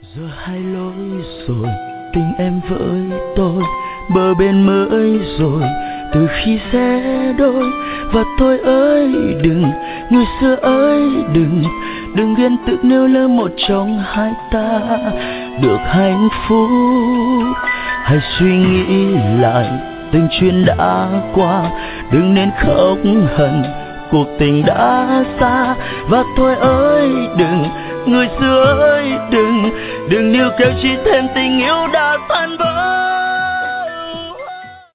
Giờ hai lối rồi, tình em với tôi bờ bên mới rồi, từ khi sẽ đôi. Và tôi ơi đừng, người xưa ơi đừng, đừng ghen tự nếu lỡ một trong hai ta được hạnh phúc. Hãy suy nghĩ lại từng chuyện đã qua, đừng nên khóc hận cuộc tình đã xa. Và tôi ơi đừng, người xưa ơi đừng, đừng níu kéo chỉ thêm tình yêu đã tan vỡ.